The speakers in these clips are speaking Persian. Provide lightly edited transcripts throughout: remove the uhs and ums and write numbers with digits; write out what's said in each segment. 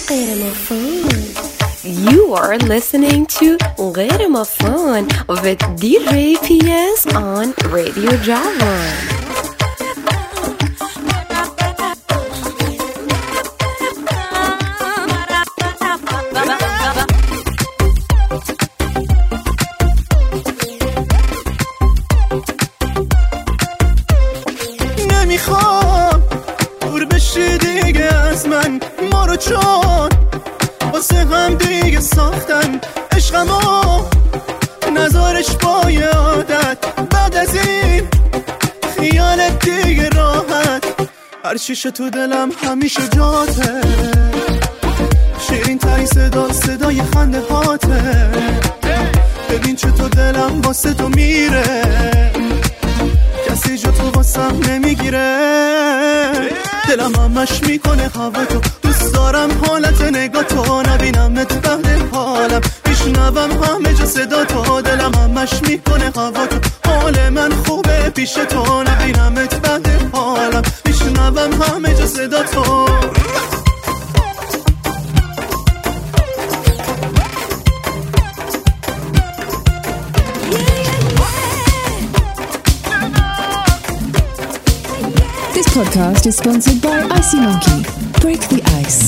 You are listening to غیر مفهوم with DJ PS on Radio Javan. نمیخوام دور بشی دیگه از من، ما رو چون واسه هم دیگه ساختن عشقمو، نذارش با یه عادت بعد از این خیالت دیگه راحت، هر چیشه تو دلم همیشه جاته، شیرین تری صدای خنده هاته، ببین چطور دلم واسه تو میره، کسی جا تو واسم نمیگیره، دلم همش میکنه هوا تو، دوست دارم حالت نگاه تو، نبینمت بعد حالم، میشنوم همه جا صدا تو، دلم همش میکنه هوا تو، حال من خوبه پیش تو، نبینمت بعد حالم، میشنوم همه جا صدا تو. This podcast is sponsored by Icy Monkey. Break the ice.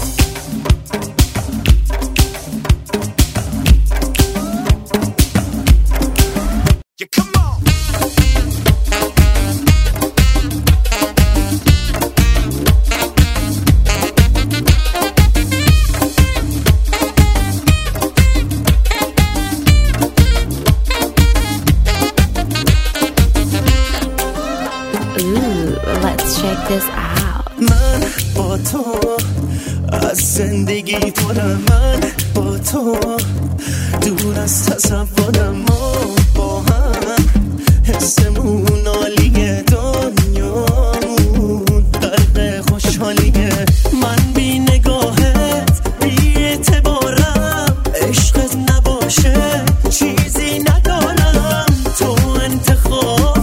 Yeah, come on. Check this out. من با تو از زندگی پرم، من با تو دور از تصورم، ما با هم حسمون عالیه، دنیامون غرق خوشحالیه، من بی نگاهت بی اعتبارم، عشقت نباشه چیزی ندارم، تو انتخاب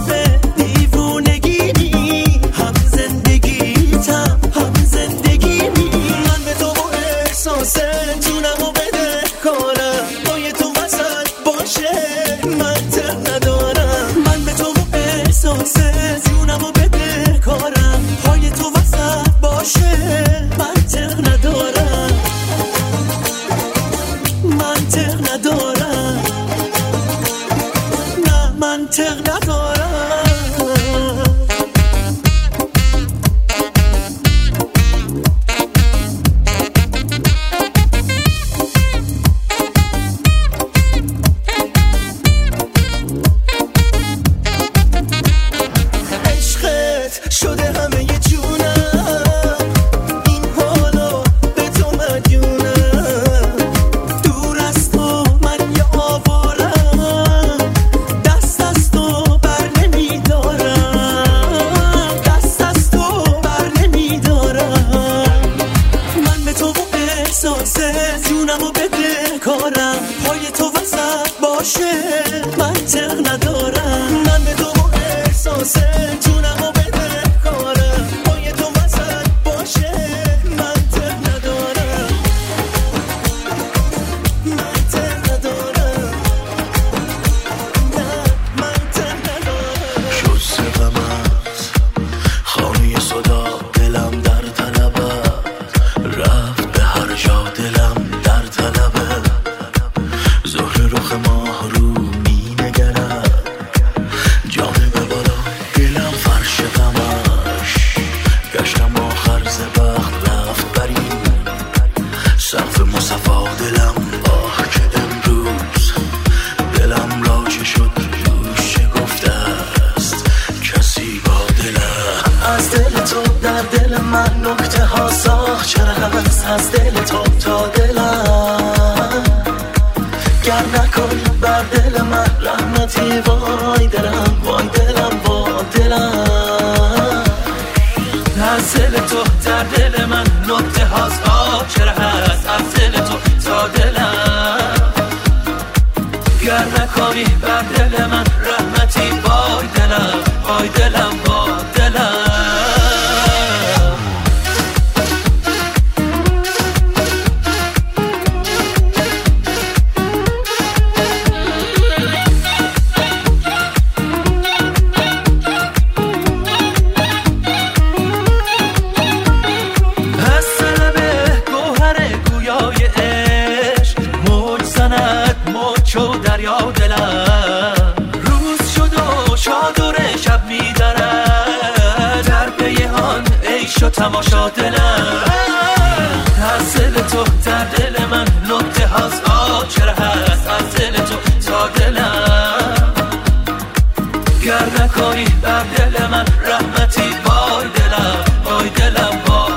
تماشا تماشا دلم از دل تو در دل من نکته هاست چرا هست از دل تو تا دلم گر نکنی بر دل من رحمتی وای دلم وای دلم وای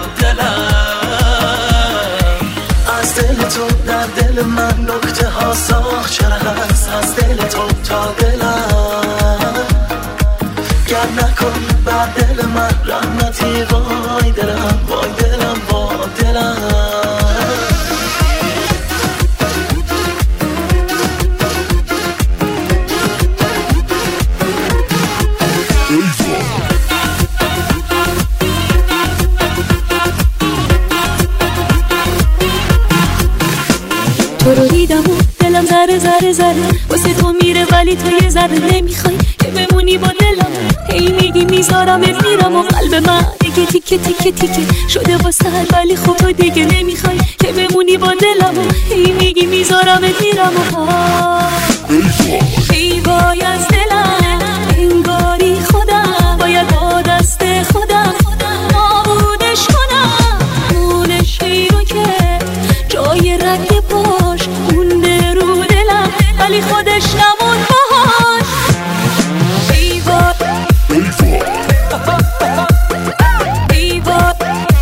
دلم از دل تو در دل من نکته هاست چرا هست از دل تو تا دلم گر نکنی بر دل من رحمتی وای دلم وای دلم وای دلم تو رو دیدم و دلم ذره ذره ذره واسه تو میره ولی تو یه ذره نمیخوای که بمونی با دلم هی میگی میذارمت میرم و قلب من دیگه تیکه تیکه تیکه شده واسه ولی خب تو دیگه نمیخوای که بمونی با دلم و هی میگی میذارمت میرم و ای وای از دلم انگاری خودم باید با دست خودم نابودش کنم اونش ای رو که جای رگ باش مونده رو دلم ولی خودش نمون باش ای وای ای وای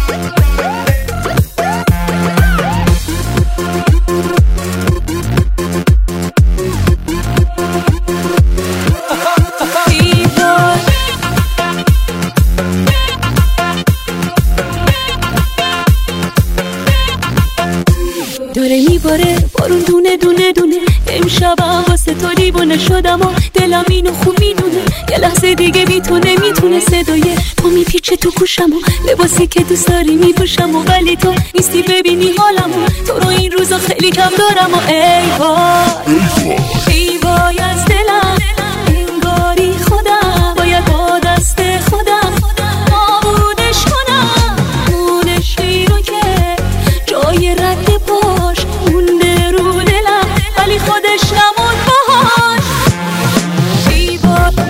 داره میباره بارون دونه دونه دونه امشبم واسه تو دیوونه شدم و دلم اینو خوب میدونه یه لحظه دیگه میتونه صدای تو میپیچه تو گوشم و لباسی که دوست داری میپوشم و ولی تو نیستی ببینی حالم و تو رو این روزا خیلی کم دارم و ای وای ای وای از دلم انگاری خودم باید با دست خودم نابودش کنم اونش ای رو که جای رد باش مونده رو دلم ولی خودش نمون باش ای وای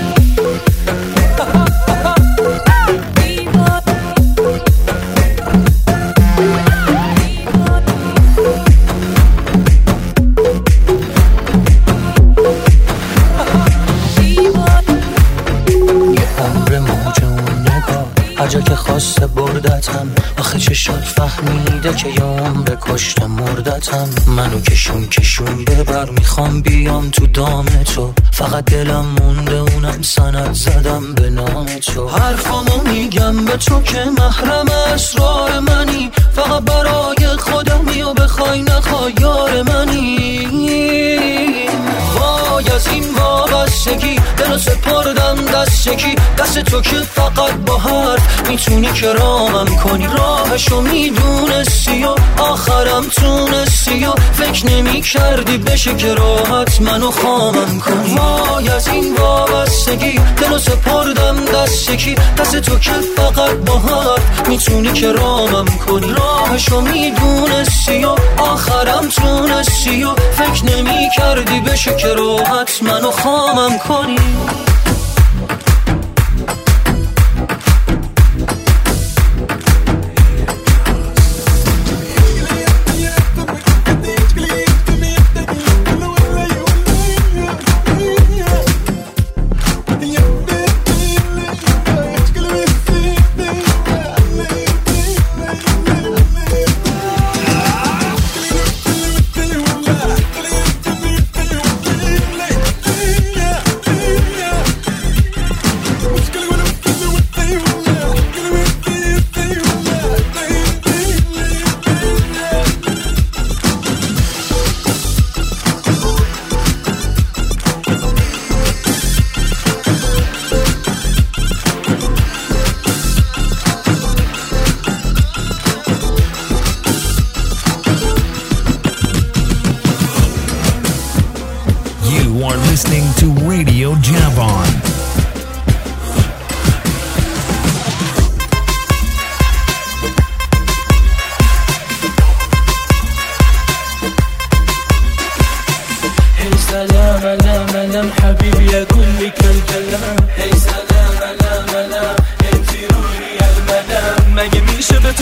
ای وای هرجا که خواسته بردتم آخه چشات فهمیده که یه عمر کشته مردتم منو کشون ببر میخوام بیام تو دام تو فقط دلم مونده اونم سند زدم به نام تو حرفامو میگم به تو که محرم اسرار منی فقط برای خودمی و بخوای نخوای یار منی وای از این وابستگی دلو سپردم دستکی دست تو که فقط با حرف میتونی کرامم کنی راهشو میدونستی و آخرم تونستی و فکر نمی کردی بشه که راحت منو خامم کنی وای از این وابستگی دلو سپردم دستکی دست تو که فقط با حرف میتونی کرامم کنی راهشو میدونستی و آخرم تونستی و فکر نمی کردی بشه که راحت منو خامم کنی listening to Radio Javon. Hey salam alam alam habibi ya kulli kal kalam Hey salam alam alam انتي روحي المدام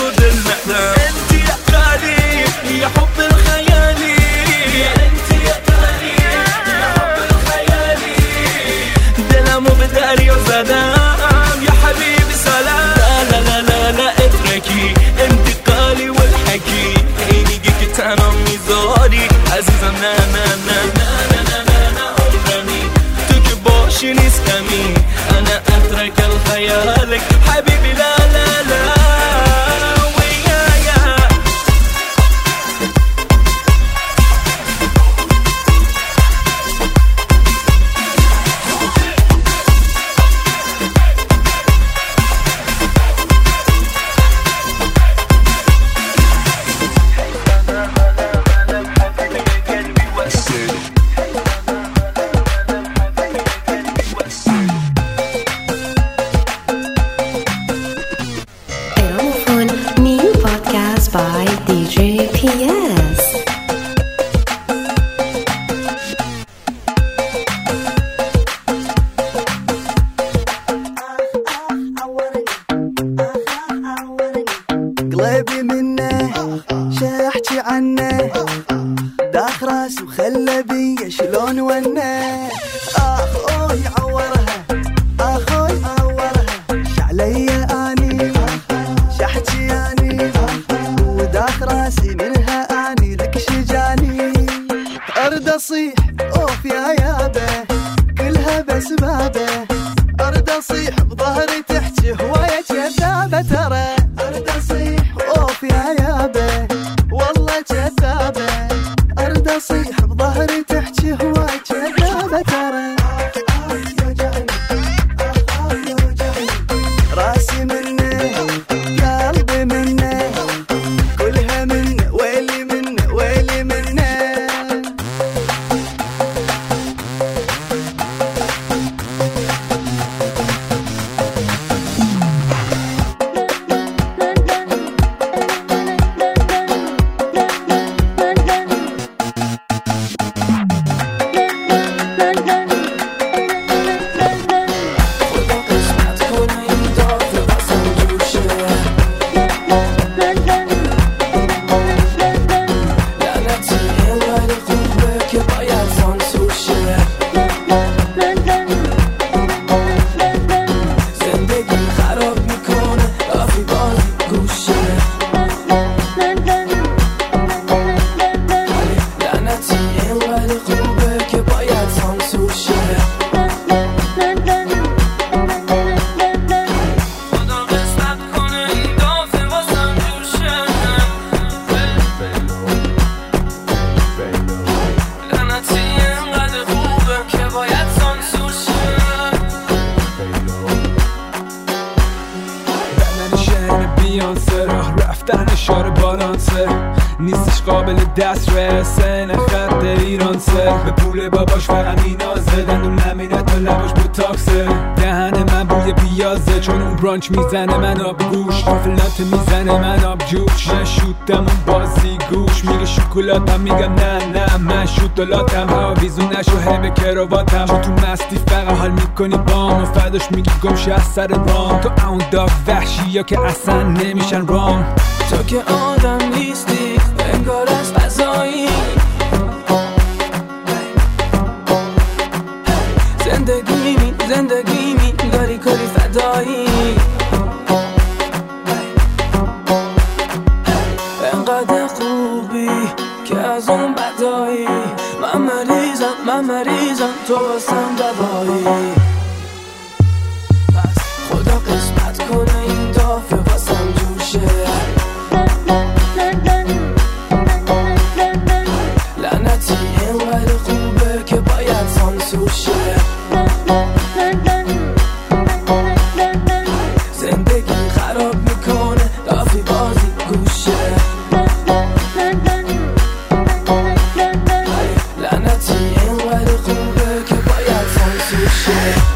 و دل ندم. انتی یا غریب یا حب الخیالی، انتی یا غریب یا حب الخیالی. دلمو به دریا زدم یا حبیبی سلام. لا لا لا لا اتركي انتقالي والحكي عينيك كتانا ميزاري عزيزم نا نا نا نا نا نا نا عمرني تو که باشی نیست کمی. انا اترك الخيالك حبيبي لا لا لا by DJ PS. قلبي منه شاحكي عنه داخ راس وخلى بي شلون ونه. اخوي عورها اخوي عورها شعلي اني شحكي اني وداخ راسي منها اني لك شجاني. ارد اصيح اوف يا يابه كلها بسبابه. ارد اصيح بظهري تحكي هوايه كذابه ترى. ارد اصيح اوف يا يابه والله كذابه. ارد اصيح بظهري تحكي هوايه كذابه ترى. راسي منه قلبي منه كلها منه ويلي منه ويلي منه. نیستش قابل دسترسه نه خط ایران سر به پول باباش فقط مینازه دندون نمینه تا لباش بوتاکسه. دهن من بوی پیازه چون اون برانچ میزنه من آب گوش. قافلات میزنه من آب جوش. نشوتم اون بازی گوش. میگه شکلاتم میگم نه نه من شوتلاتم. آویزون نشو هی کراواتم چون تو مستی فقط حال میکنی بام و فرداش میگی گمشه از سر رام. تو اون داغ وحشی یا که اصلا نمیشن رام. تو که آدم نیستی انگار از قضایی. زندگی می داری کلی فدایی. انقدر خوبی که از اون بدایی. من مریضم تو واسم دوایی. پس خدا قسمت کنه این دافعه واسم جوشه. لعنتی اینقدر خوبه که باید سانسور شه. زندگی خراب میکنه دافی بازی گوشه. لعنتی اینقدر خوبه که باید سانسور شه.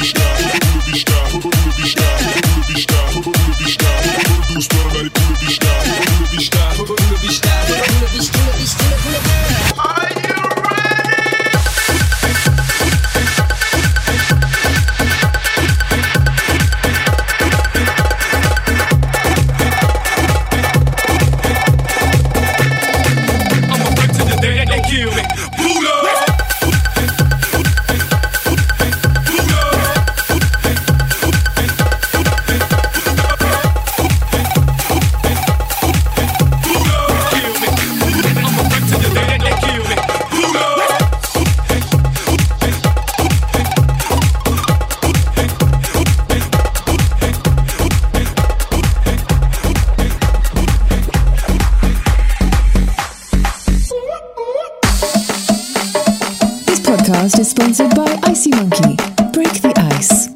Podcast is sponsored by Icy Monkey. Break the ice.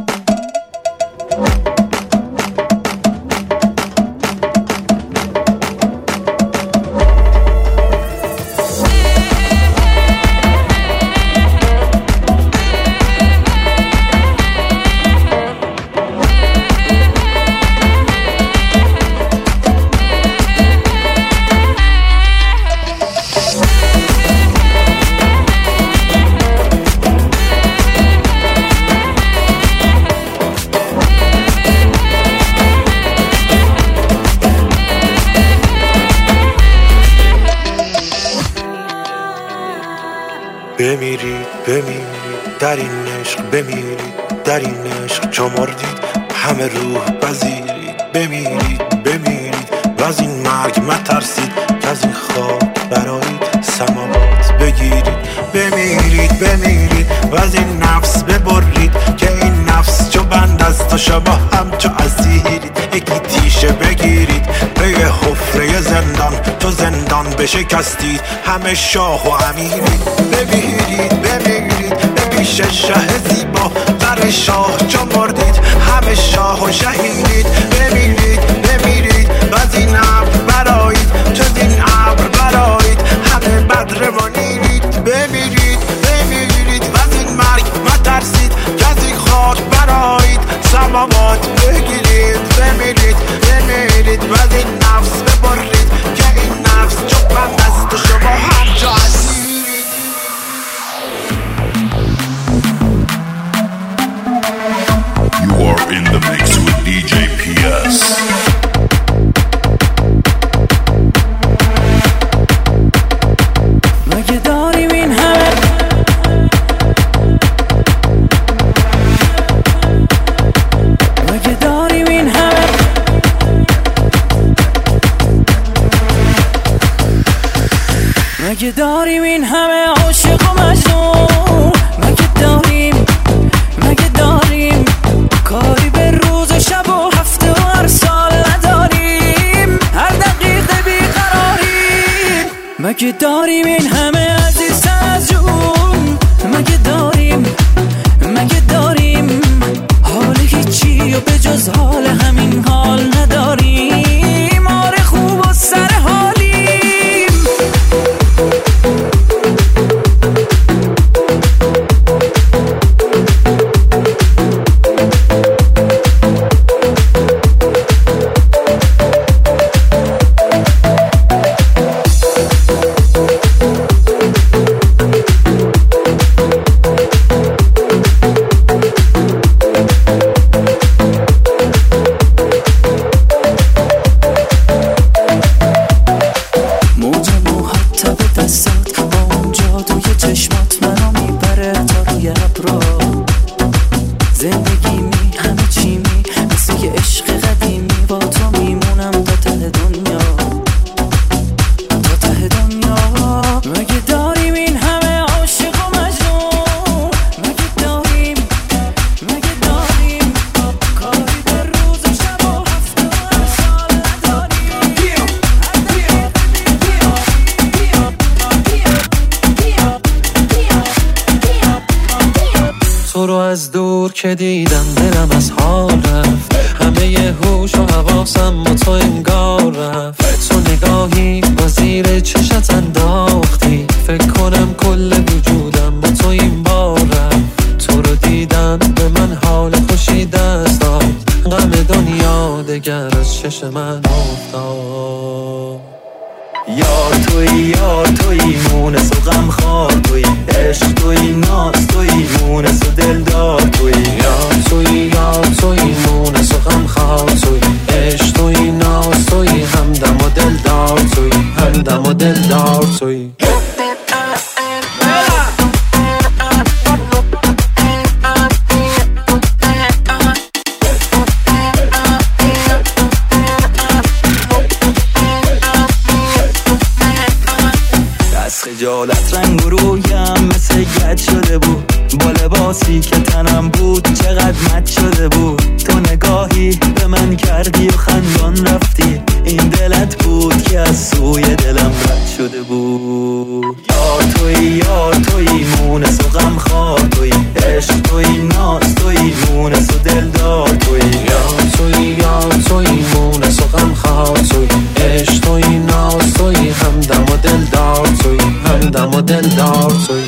بمیرید در این عشق، بمیرید در این عشق، چو مردید همه روح پذیرید. بمیرید و از این مرگ مترسید، که از این خواب برایید سماوات بگیرید. بمیرید و از این نفس ببرید، که این نفس چو بند از تو شما همچو اسیرید. یکی تیشه بگیرید به یه حفره زندان، تو زندان بشکستید همه شاه و امیرید. بمیرید به پیش شه زیبا، در شاه چو مردید همه شاه و شهیدید. بمیرید و از این ابر برایید، چو از این ابر برایید همه بدر منیرید. بمیرید و از این مرگ مترسید، که از این خاک برایید سماوات بگیرید. بمیرید و از این نفس ببرید، که این نفس چو بند است و شما هر جا اسیرید. You are in the mix with DJ PS. مگه داریم این همه، مگه داریم این همه، مگه داریم این همه عاشق و مجنون، مگه داریم کاری به روز و شب و هفته و هر سال نداریم، هر دقیقه بیقراریم. مگه داریم این همه عزیز از جون، مگه داریم حال هیچی و به جز حال همین حال نداریم. آره خوب و سر حالیم. از دور که دیدم دلم از حال رفت، همه ی هوش و حواسم با تو انگار رفت. تو نگاهی با زیر چشت انداختی، فکر کنم کل وجودم با تو این بار رفت. تو رو دیدم به من من حال خوشی دست داد، غم دنیا دگر از چشم من افتاد. یار توی مونس و غم خوار توی، عشق توی ناز توی مونس و دلدار توی. یار توی مونس و غم خوار توی، عشق توی ناز توی همدم و دلدار توی، همدم و دلدار توی. خجالت رنگ و رویم مثل گد شده بود، با لباسی که تنم بود چقدر مد شده بود. تو نگاهی به من کردی و خندان رفتی، این دلت بود که از سوی دلم رد شده بود. یار توی مونس و غم خوار توی، عشق توی ناز توی مونس و دلدار توی. یار توی مونس و غم خوار توی، عشق توی ناز توی همدم و دلدار توی، همدم و دلدار توی.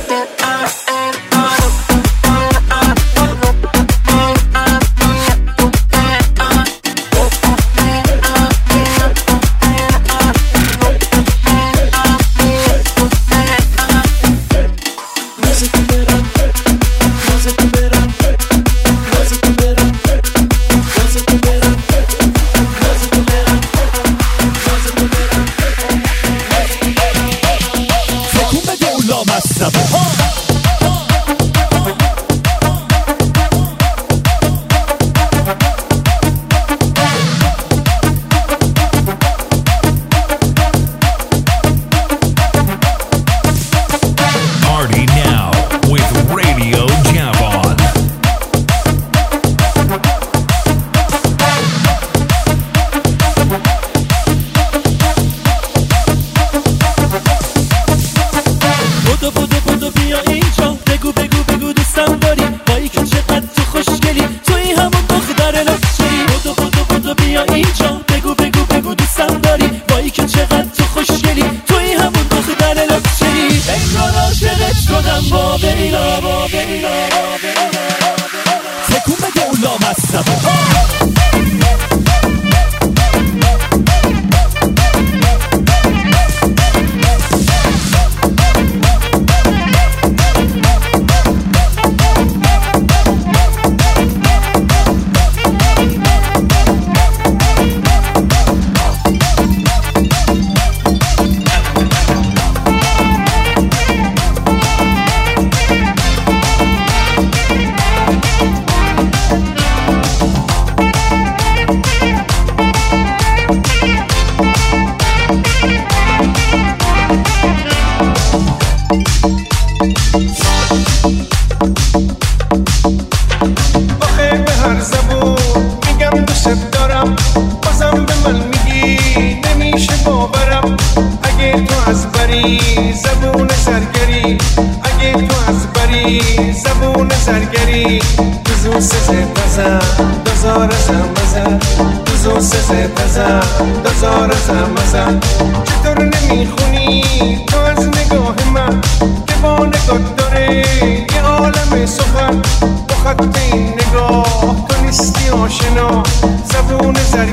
چطور نمیخونی تو از نگاه من که با نگاه داره یه عالم سخن، با خط این نگاه تو نیستی آشنا. زبون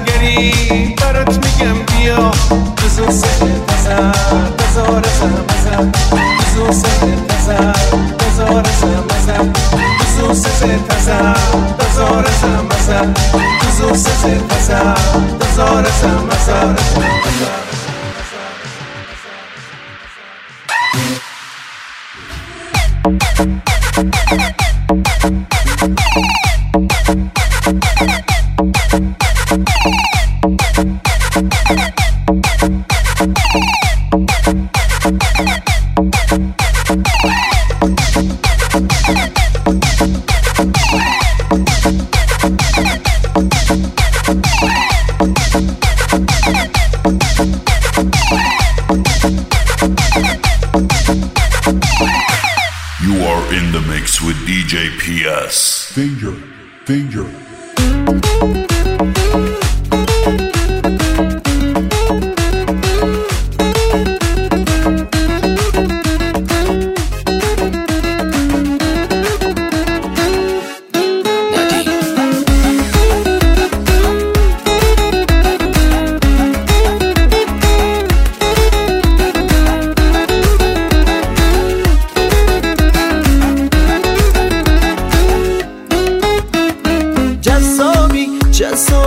زرگری برات میگم بیا، بزو سه بزن بزار زمزن، بزو سه بزن بزار زمزن، بزو سه بزن بزار زمزن، بزو سه بزن بزار زمزن. You are in the mix with DJ PS. Danger, danger.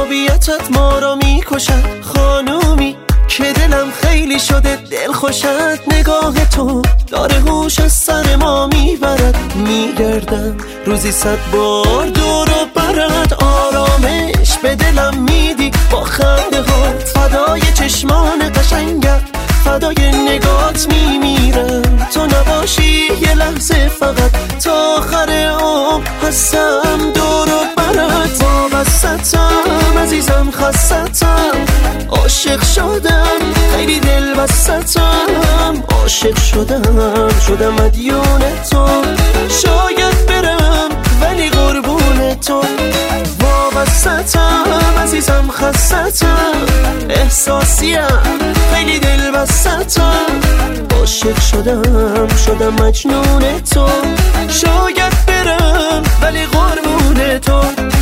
بی‌تابیتت ما را میکشد خانومی که دلم خیلی شده دل خوشت نگاه تو داره هوش از سر ما میبرد میگردم روزی 100 بار دور و برد آرامش به دلم میدی با خنده هات فدای چشمان قشنگت فدای نگات میمیرم تو نباشی یه لحظه فقط تا آخر عمر هستم دور و برد وابستم عزیزم خستم عاشق شدم خیلی دل بستم عاشق شدم مدیون تو شاید برم ولی قربون تو وابستم عزیزم خستم احساسیم خیلی دل بستم عاشق شدم مجنون تو شاید برم ولی قربون تو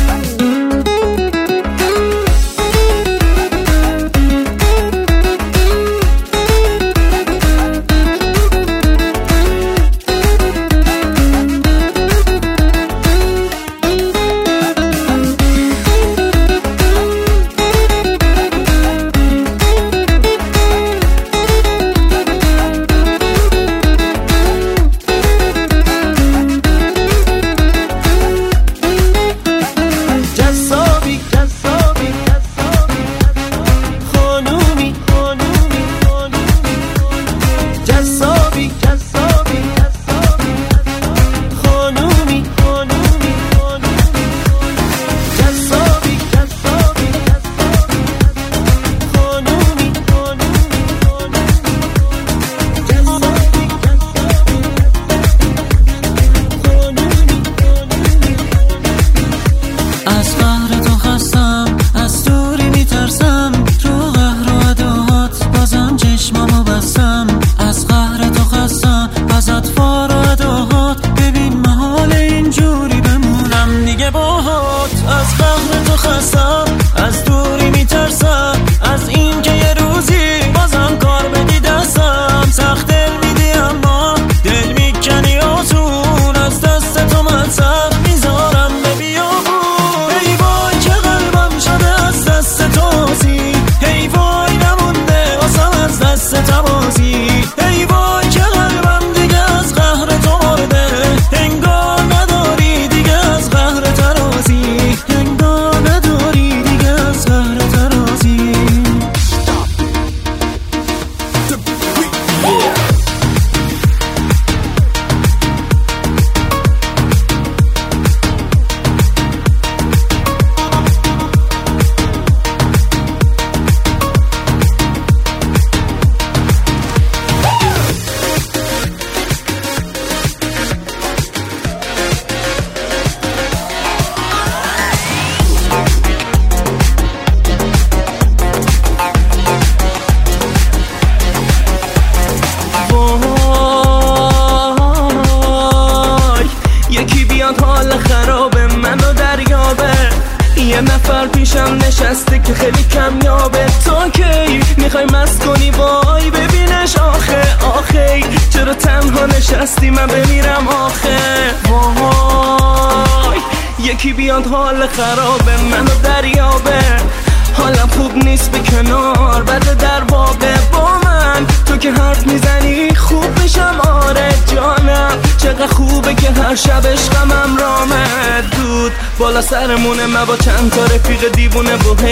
حال خرابه منو دریابه حالم خوب نیست به کنار بده در بابه با من تو که حرف میزنی خوب میشم آره جانم چقدر خوبه که هر شب عشقم رامه دود بالا سرمونه من با چند تا رفیق دیوونه و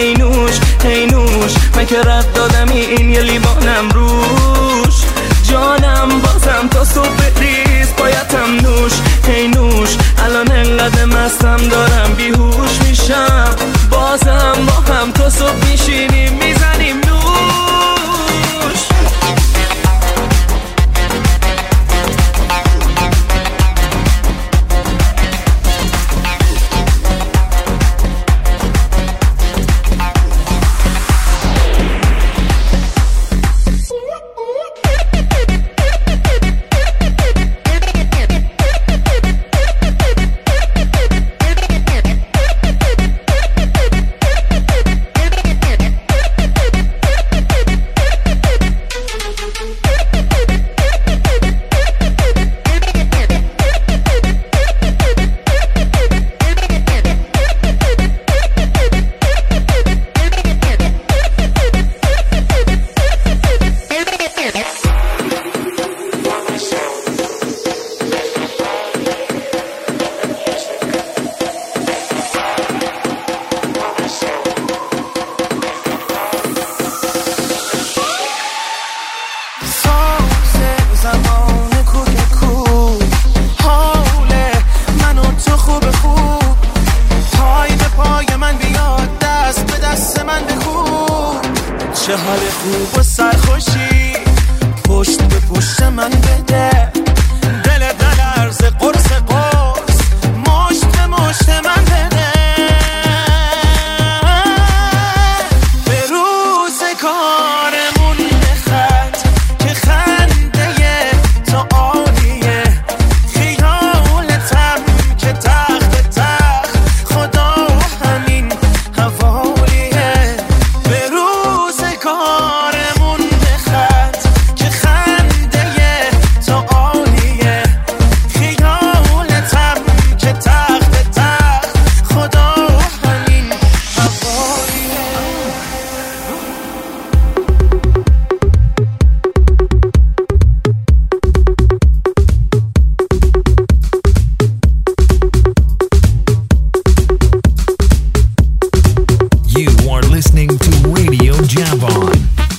هینوش من که رد دادم این یه لیوانم روش جانم بازم تا صبح ریز بایدم نوش الان انقدر مستم دارم بیهوش میشم بازم با هم تا صبح میشینیم میزنیم نوش یه حال خوب و سرخوشی پشت به پشت من بده دل عرض قرص قرص مشت به مشت من بده به روز کارمون بخند که خنده تو عالیه خیالتم که تخت تخت خدا همین حوالیه به روز کارمون بخند که خنده تو عالیه خیالتم که تخت تخت خدا همین حوالیه You are listening to Radio Javon.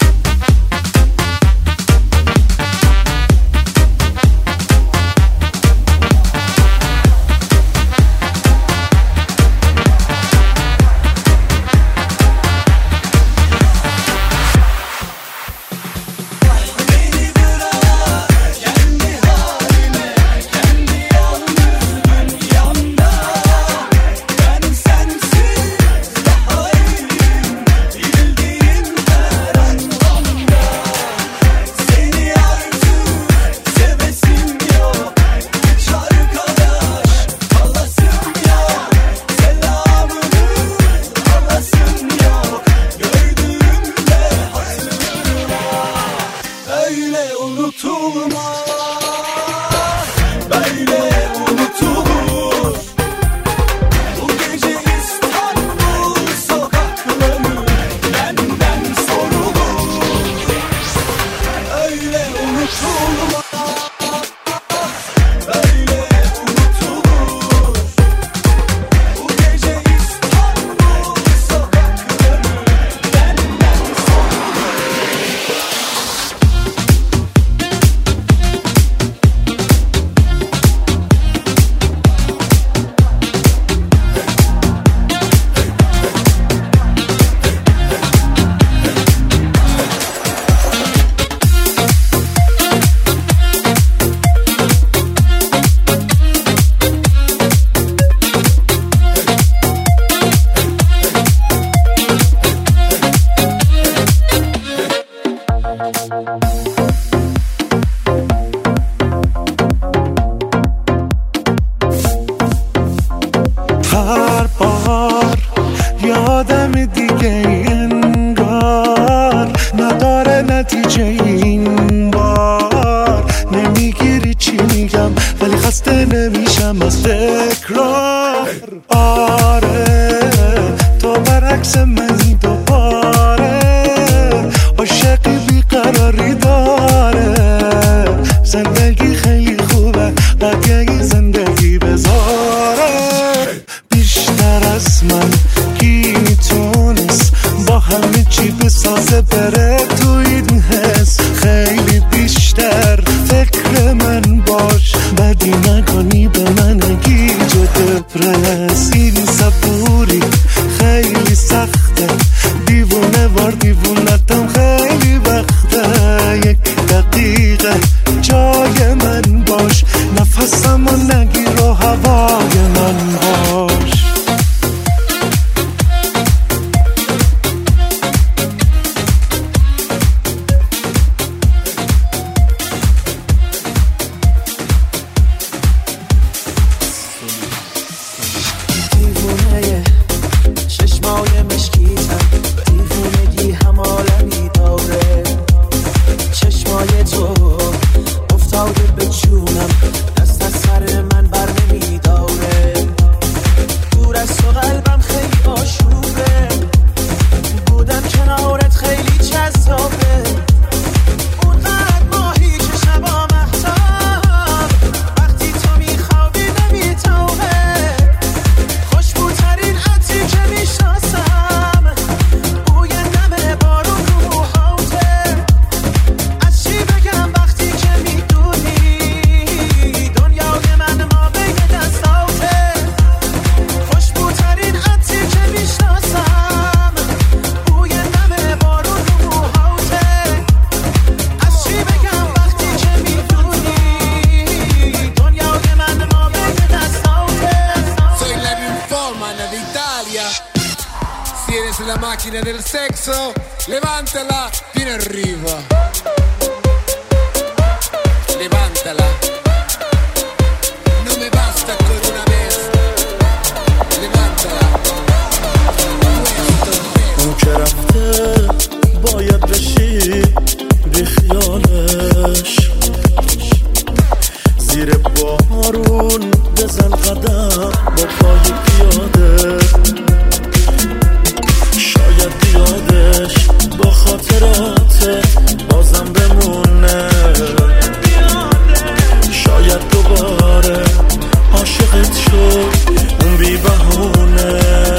هر بار یادم دیگه انگار نداره نتیجه این بار نمیگیری چی میگم ولی خسته نمیشم از تکرار آره تو برعکس منی دوباره عاشقی بیقراری داره زندگی خیلی خوبه بقیه زندگی بذاره بیشتر از من کی میتونست با همه چی بسازه بره تو این حس خیلی بیشتر فکر من باش بدی نکنی به من گیج و دپرس این صبوری خیلی سخته دیوونه وار دیوونتم خیلی وقته یک دقیقه جای من باش نفسم و نگیر و هوای من باش دیوونه چشمای مشکیتم دیوونگی هم عالمی داره bella d'Italia. Siede sulla macchina del sexo, levantala, viene arriva. Levantala. Non mi basta con una vez. Levantala. اون که رفته باید بشی بی خیالش، زیر بارون بزن قدم با پای پیاده، شاید بیادش با خاطراتت بازم بمونه، شاید دوباره عاشقت شد اون بی بهونه.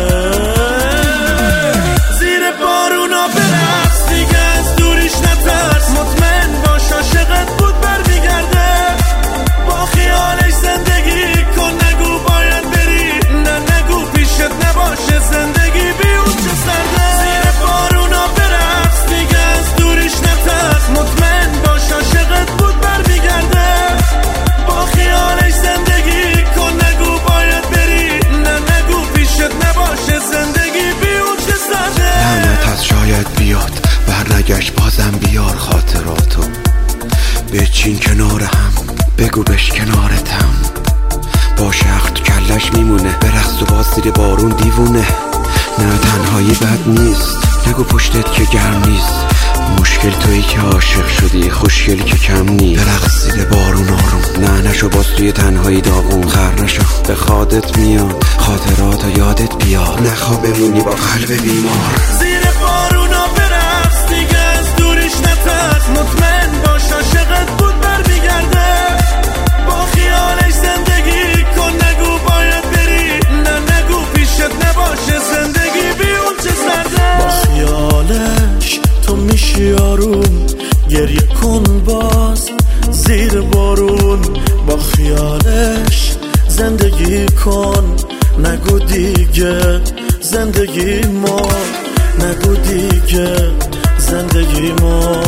زیر بارونا برقص دیگه از دوریش نترس، مطمئن باش عاشقت بود برمیگرده، با خیالش زندگی کن، نگو باید بری، نه نگو پیشت نباشه زندگی بی اون چه سرده. زیر بارونا برقص دیگه از دوریش نترس، مطمئن باش عاشقت بود برمیگرده، با خیالش زندگی کن، نگو باید بری، نه نگو پیشت نباشه زندگی بی اون چه سرده. لعنت از شاید بیاد برنگشت بازم بیار خاطراتو، بچین کنار هم بگو بش کنارتم، با شخص تو کلش میمونه برقص و باز زیر بارون دیوونه. نه تنهایی بد نیست، نگو پشتت که گرم نیست، مشکل تویی که عاشق شدی، خوشگلی که کم نیست. برقص زیر بارون آروم، نه نشو باز توی تنهایی داغون، خر نشو به خودت میاد خاطرات و یادت بیاد، نخوا بمونی با قلب بیمار. زیر بارونا برقص دیگه از دوریش نترس، مطمئن باش عاشقت بود برمیگرده، با خیالش زندگی کن، نگو باید بری، نه نگو پیشت نباشه زندگی بی اون چه سرده. با خیالش تو میشی آروم، گریه کن باز زیر بارون، با خیالش زندگی کن، نگو دیگه زندگی ما، نگو دیگه زندگی ما،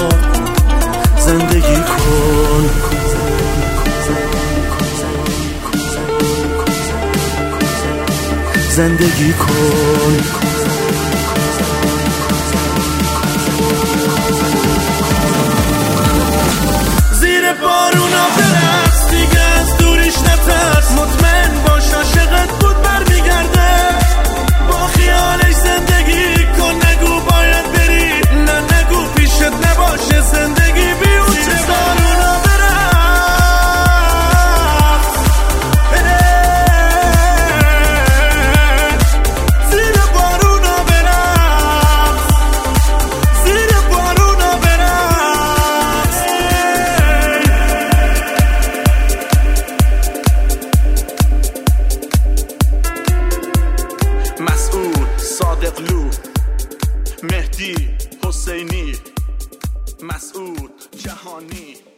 زندگی کن. زندگی کن. زیر بارونا برقص دیگه از دوریش نترس، مطمئن باش عاشقت بود برمیگرده، با خیالش زندگی کن، نگو باید بری، نه نگو پیشت نباشه زندگی بی اون چه بارونا برقص. زیر بارونا برقص، زیر بارونا برقص. مسعود صادقلو، مهدی حسینی، مسعود جهانی.